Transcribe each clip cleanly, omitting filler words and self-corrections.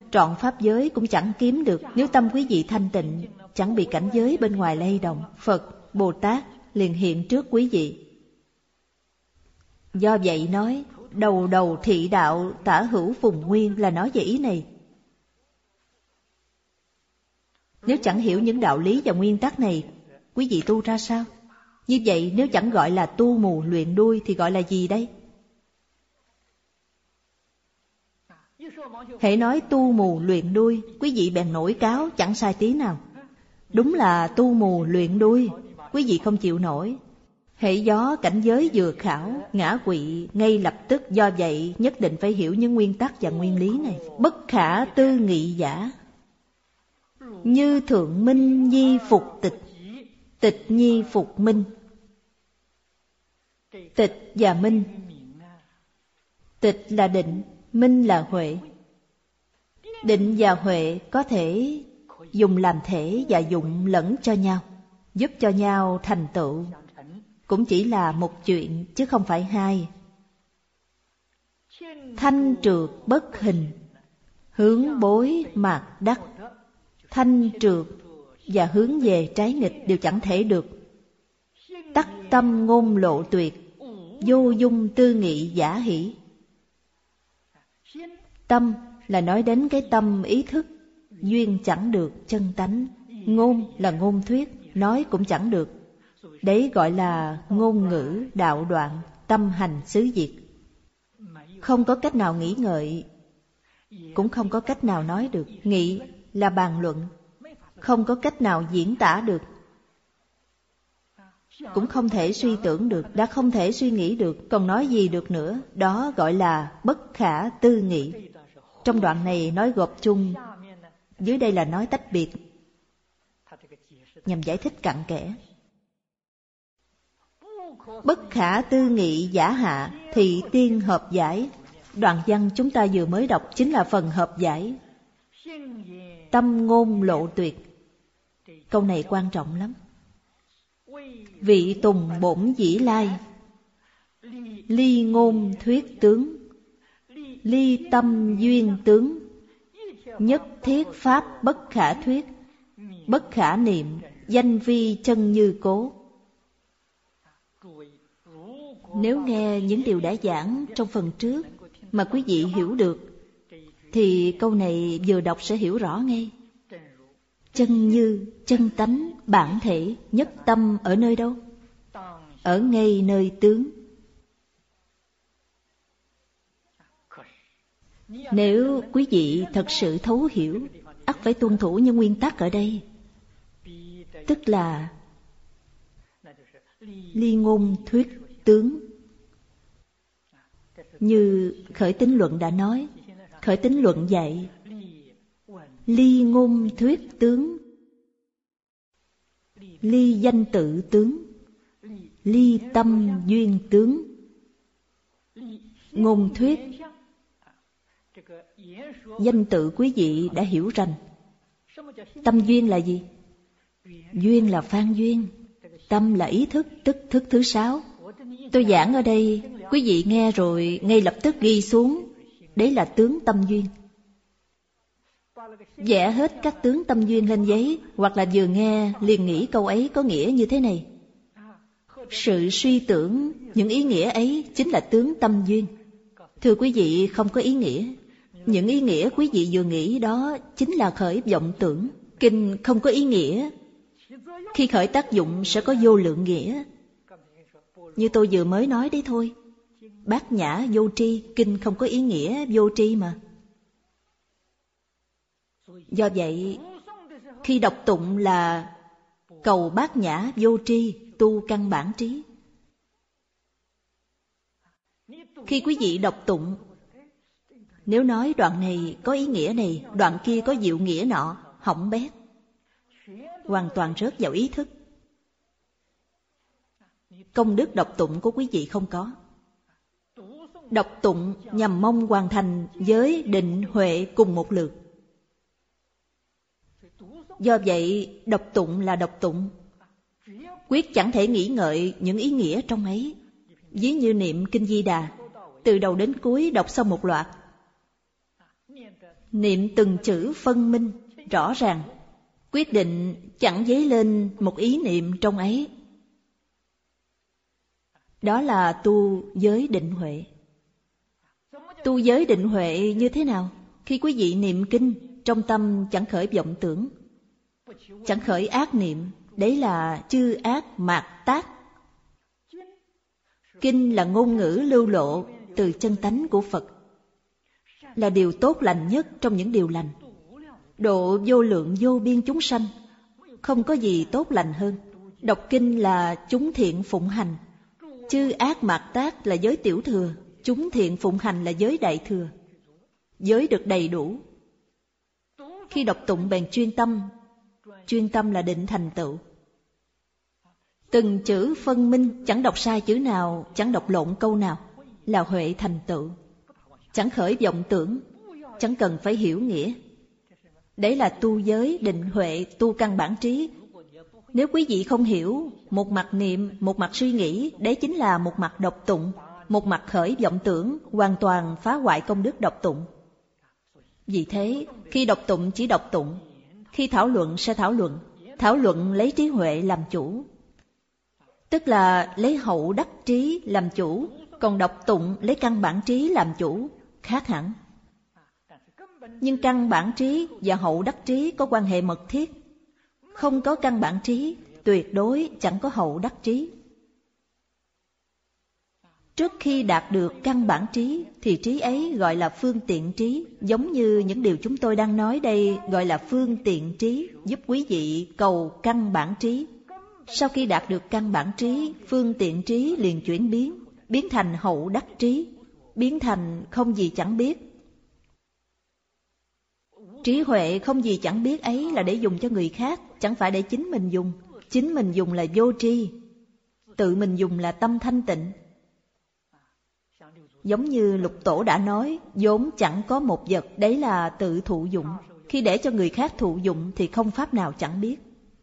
trọn pháp giới cũng chẳng kiếm được. Nếu tâm quý vị thanh tịnh, chẳng bị cảnh giới bên ngoài lay động, Phật, Bồ Tát liền hiện trước quý vị. Do vậy nói, đầu đầu thị đạo, tả hữu phùng nguyên là nói về ý này. Nếu chẳng hiểu những đạo lý và nguyên tắc này, quý vị tu ra sao? Như vậy nếu chẳng gọi là tu mù luyện đuôi thì gọi là gì đây? Hễ nói tu mù luyện đuôi, quý vị bèn nổi cáo chẳng sai tí nào. Đúng là tu mù luyện đuôi, quý vị không chịu nổi. Hễ gió cảnh giới vừa khảo, ngã quỵ ngay lập tức. Do vậy nhất định phải hiểu những nguyên tắc và nguyên lý này. Bất khả tư nghị giả, như thượng minh nhi phục tịch, tịch nhi phục minh. Tịch và minh, tịch là định, minh là huệ. Định và huệ có thể dùng làm thể và dụng lẫn cho nhau, giúp cho nhau thành tựu. Cũng chỉ là một chuyện chứ không phải hai. Thanh trượt bất hình, hướng bối mạt đắc. Thanh trượt và hướng về trái nghịch đều chẳng thể được. Tắc tâm ngôn lộ tuyệt, vô dung tư nghị giả hỷ. Tâm là nói đến cái tâm ý thức, duyên chẳng được chân tánh. Ngôn là ngôn thuyết, nói cũng chẳng được. Đấy gọi là ngôn ngữ đạo đoạn, tâm hành xứ diệt. Không có cách nào nghĩ ngợi, cũng không có cách nào nói được. Nghĩ là bàn luận, không có cách nào diễn tả được, cũng không thể suy tưởng được. Đã không thể suy nghĩ được, còn nói gì được nữa? Đó gọi là bất khả tư nghị. Trong đoạn này nói gộp chung, dưới đây là nói tách biệt, nhằm giải thích cặn kẽ. Bất khả tư nghị giả hạ, thị tiên hợp giải. Đoạn văn chúng ta vừa mới đọc chính là phần hợp giải. Tâm ngôn lộ tuyệt. Câu này quan trọng lắm. Vị tùng bổn dĩ lai, ly ngôn thuyết tướng, ly tâm duyên tướng, nhất thiết pháp bất khả thuyết, bất khả niệm, danh vi chân như cố. Nếu nghe những điều đã giảng trong phần trước mà quý vị hiểu được, thì câu này vừa đọc sẽ hiểu rõ ngay. Chân như, chân tánh, bản thể, nhất tâm ở nơi đâu? Ở ngay nơi tướng. Nếu quý vị thật sự thấu hiểu, ắt phải tuân thủ những nguyên tắc ở đây. Tức là ly ngôn thuyết tướng. Như Khởi Tín Luận đã nói, Khởi Tín Luận dạy ly ngôn thuyết tướng, ly danh tự tướng, ly tâm duyên tướng. Ngôn thuyết, danh tự quý vị đã hiểu rành. Tâm duyên là gì? Duyên là phan duyên, tâm là ý thức, tức thức thứ 6. Tôi giảng ở đây, quý vị nghe rồi ngay lập tức ghi xuống. Đấy là tướng tâm duyên. Vẽ hết các tướng tâm duyên lên giấy, hoặc là vừa nghe liền nghĩ câu ấy có nghĩa như thế này. Sự suy tưởng những ý nghĩa ấy chính là tướng tâm duyên. Thưa quý vị, không có ý nghĩa. Những ý nghĩa quý vị vừa nghĩ đó chính là khởi vọng tưởng. Kinh không có ý nghĩa. Khi khởi tác dụng sẽ có vô lượng nghĩa. Như tôi vừa mới nói đấy thôi. Bát nhã vô tri, kinh không có ý nghĩa vô tri mà. Do vậy, khi đọc tụng là cầu bát nhã vô tri, tu căn bản trí. Khi quý vị đọc tụng, nếu nói đoạn này có ý nghĩa này, đoạn kia có diệu nghĩa nọ, hỏng bét, hoàn toàn rớt vào ý thức. Công đức đọc tụng của quý vị không có. Đọc tụng nhằm mong hoàn thành giới định huệ cùng một lượt. Do vậy, đọc tụng là đọc tụng, quyết chẳng thể nghĩ ngợi những ý nghĩa trong ấy. Ví như niệm Kinh Di Đà, từ đầu đến cuối đọc xong một loạt. Niệm từng chữ phân minh, rõ ràng, quyết định chẳng dấy lên một ý niệm trong ấy. Đó là tu giới định huệ. Tu giới định huệ như thế nào? Khi quý vị niệm kinh, trong tâm chẳng khởi vọng tưởng, chẳng khởi ác niệm, đấy là chư ác mạt tác. Kinh là ngôn ngữ lưu lộ từ chân tánh của Phật, là điều tốt lành nhất trong những điều lành. Độ vô lượng vô biên chúng sanh, không có gì tốt lành hơn. Đọc kinh là chúng thiện phụng hành. Chư ác mạt tác là giới tiểu thừa, chúng thiện phụng hành là giới đại thừa. Giới được đầy đủ. Khi đọc tụng bèn chuyên tâm là định thành tựu. Từng chữ phân minh, chẳng đọc sai chữ nào, chẳng đọc lộn câu nào, là huệ thành tựu. Chẳng khởi vọng tưởng, chẳng cần phải hiểu nghĩa. Đấy là tu giới định huệ, tu căn bản trí. Nếu quý vị không hiểu, một mặt niệm, một mặt suy nghĩ, đấy chính là một mặt đọc tụng, một mặt khởi vọng tưởng, hoàn toàn phá hoại công đức đọc tụng. Vì thế, khi đọc tụng chỉ đọc tụng, khi thảo luận sẽ thảo luận lấy trí huệ làm chủ. Tức là lấy hậu đắc trí làm chủ, còn đọc tụng lấy căn bản trí làm chủ, khác hẳn. Nhưng căn bản trí và hậu đắc trí có quan hệ mật thiết. Không có căn bản trí, tuyệt đối chẳng có hậu đắc trí. Trước khi đạt được căn bản trí, thì trí ấy gọi là phương tiện trí. Giống như những điều chúng tôi đang nói đây gọi là phương tiện trí, giúp quý vị cầu căn bản trí. Sau khi đạt được căn bản trí, phương tiện trí liền chuyển biến thành hậu đắc trí, biến thành không gì chẳng biết. Trí huệ không gì chẳng biết ấy là để dùng cho người khác, chẳng phải để chính mình dùng. Chính mình dùng là vô tri, tự mình dùng là tâm thanh tịnh. Giống như Lục Tổ đã nói, vốn chẳng có một vật, đấy là tự thụ dụng. Khi để cho người khác thụ dụng thì không pháp nào chẳng biết.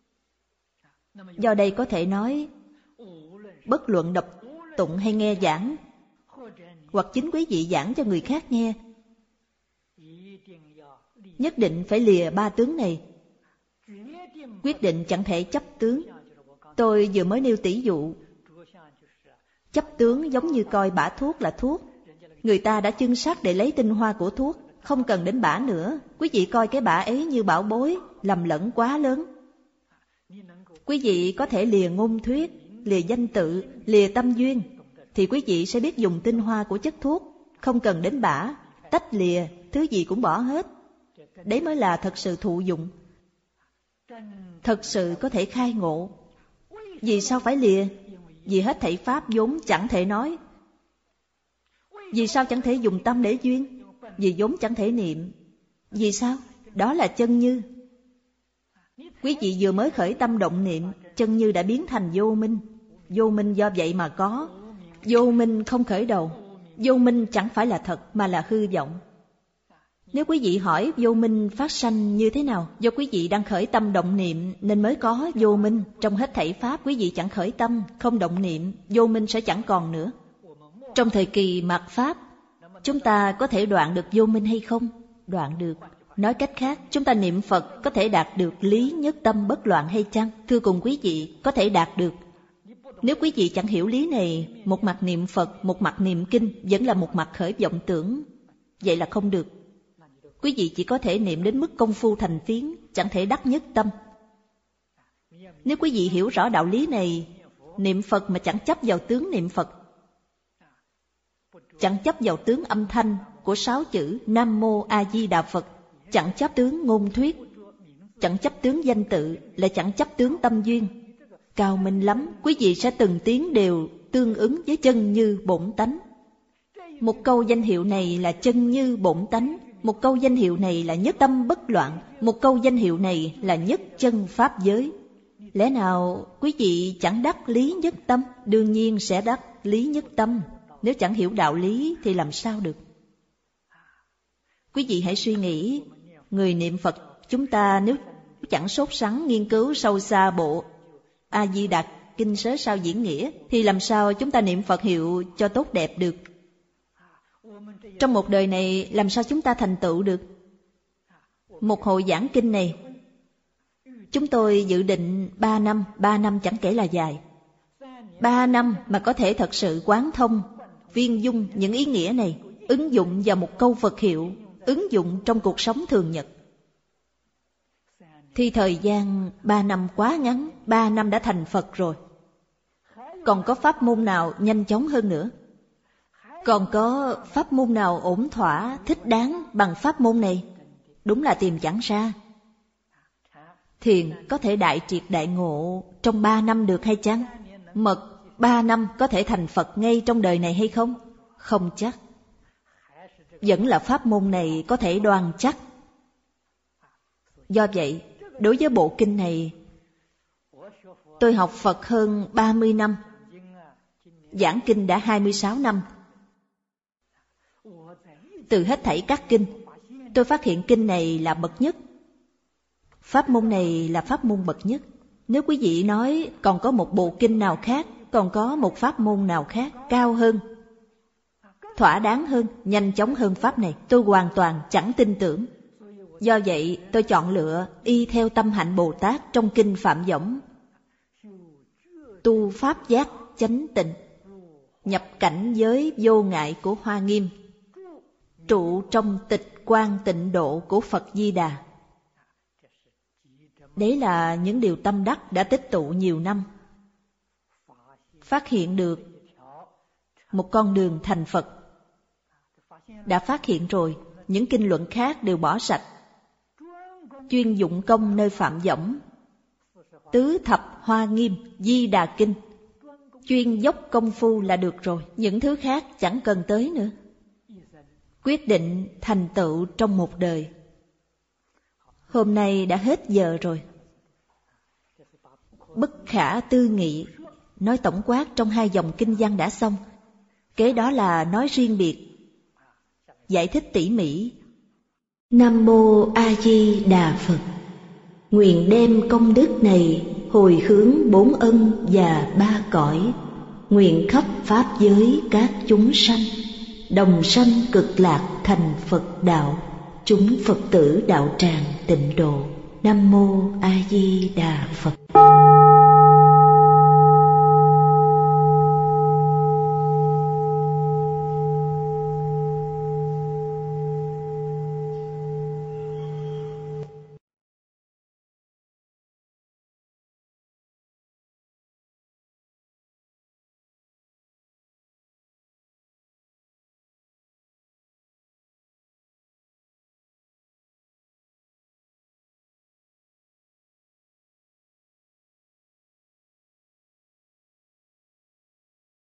Do đây có thể nói, bất luận đọc tụng hay nghe giảng, hoặc chính quý vị giảng cho người khác nghe, nhất định phải lìa ba tướng này. Quyết định chẳng thể chấp tướng. Tôi vừa mới nêu tỷ dụ, chấp tướng giống như coi bã thuốc là thuốc. Người ta đã chưng sắt để lấy tinh hoa của thuốc, không cần đến bã nữa. Quý vị coi cái bã ấy như bảo bối, lầm lẫn quá lớn. Quý vị có thể lìa ngôn thuyết, lìa danh tự, lìa tâm duyên, thì quý vị sẽ biết dùng tinh hoa của chất thuốc, không cần đến bã, tách lìa, thứ gì cũng bỏ hết. Đấy mới là thật sự thụ dụng, thật sự có thể khai ngộ. Vì sao phải lìa? Vì hết thảy pháp vốn chẳng thể nói. Vì sao chẳng thể dùng tâm để duyên? Vì vốn chẳng thể niệm. Vì sao? Đó là chân như. Quý vị vừa mới khởi tâm động niệm, chân như đã biến thành vô minh. Vô minh do vậy mà có. Vô minh không khởi đầu. Vô minh chẳng phải là thật mà là hư vọng. Nếu quý vị hỏi vô minh phát sanh như thế nào, do quý vị đang khởi tâm động niệm nên mới có vô minh. Trong hết thảy pháp quý vị chẳng khởi tâm, không động niệm, vô minh sẽ chẳng còn nữa. Trong thời kỳ mạt pháp, chúng ta có thể đoạn được vô minh hay không? Đoạn được. Nói cách khác, chúng ta niệm Phật có thể đạt được lý nhất tâm bất loạn hay chăng? Thưa cùng quý vị, có thể đạt được. Nếu quý vị chẳng hiểu lý này, một mặt niệm Phật, một mặt niệm kinh, vẫn là một mặt khởi vọng tưởng, vậy là không được. Quý vị chỉ có thể niệm đến mức công phu thành phiến, chẳng thể đắc nhất tâm. Nếu quý vị hiểu rõ đạo lý này, niệm Phật mà chẳng chấp vào tướng niệm Phật, chẳng chấp vào tướng âm thanh của 6 chữ Nam Mô A Di Đà Phật, chẳng chấp tướng ngôn thuyết, chẳng chấp tướng danh tự, lại chẳng chấp tướng tâm duyên, cao minh lắm. Quý vị sẽ từng tiếng đều tương ứng với chân như bổn tánh. Một câu danh hiệu này là chân như bổn tánh, một câu danh hiệu này là nhất tâm bất loạn, một câu danh hiệu này là nhất chân pháp giới. Lẽ nào quý vị chẳng đắc lý nhất tâm? Đương nhiên sẽ đắc lý nhất tâm. Nếu chẳng hiểu đạo lý thì làm sao được? Quý vị hãy suy nghĩ, người niệm Phật chúng ta nếu chẳng sốt sắng nghiên cứu sâu xa bộ A Di Đà Kinh Sớ Sao Diễn Nghĩa, thì làm sao chúng ta niệm Phật hiệu cho tốt đẹp được? Trong một đời này làm sao chúng ta thành tựu được? Một hồi giảng kinh này, chúng tôi dự định 3 năm, 3 năm chẳng kể là dài. 3 năm mà có thể thật sự quán thông, viên dung những ý nghĩa này, ứng dụng vào một câu Phật hiệu, ứng dụng trong cuộc sống thường nhật. Thì thời gian 3 năm quá ngắn, 3 năm đã thành Phật rồi. Còn có pháp môn nào nhanh chóng hơn nữa? Còn có pháp môn nào ổn thỏa, thích đáng bằng pháp môn này? Đúng là tìm chẳng ra. Thiền có thể đại triệt đại ngộ trong 3 năm được hay chăng? Mật 3 năm có thể thành Phật ngay trong đời này hay không? Không chắc. Vẫn là pháp môn này có thể đoan chắc. Do vậy, đối với bộ kinh này, tôi học Phật hơn 30 năm, giảng kinh đã 26 năm. Từ hết thảy các kinh, tôi phát hiện kinh này là bậc nhất. Pháp môn này là pháp môn bậc nhất. Nếu quý vị nói còn có một bộ kinh nào khác, còn có một pháp môn nào khác cao hơn, thỏa đáng hơn, nhanh chóng hơn pháp này, tôi hoàn toàn chẳng tin tưởng. Do vậy, tôi chọn lựa y theo tâm hạnh Bồ Tát trong kinh Phạm Võng, tu pháp giác chánh tịnh, nhập cảnh giới vô ngại của Hoa Nghiêm, trụ trong tịch quan tịnh độ của Phật Di Đà. Đấy là những điều tâm đắc đã tích tụ nhiều năm. Phát hiện được một con đường thành Phật. Đã phát hiện rồi, những kinh luận khác đều bỏ sạch. Chuyên dụng công nơi Phạm Võng, Tứ Thập Hoa Nghiêm, Di Đà Kinh, chuyên dốc công phu là được rồi. Những thứ khác chẳng cần tới nữa. Quyết định thành tựu trong một đời. Hôm nay đã hết giờ rồi. Bất khả tư nghị, nói tổng quát trong 2 dòng kinh văn đã xong. Kế đó là nói riêng biệt, giải thích tỉ mỉ. Nam Mô A Di Đà Phật. Nguyện đem công đức này hồi hướng 4 ân và 3 cõi, nguyện khắp pháp giới các chúng sanh đồng sanh cực lạc thành Phật đạo, chúng Phật tử đạo tràng tịnh độ. Nam Mô A Di Đà Phật.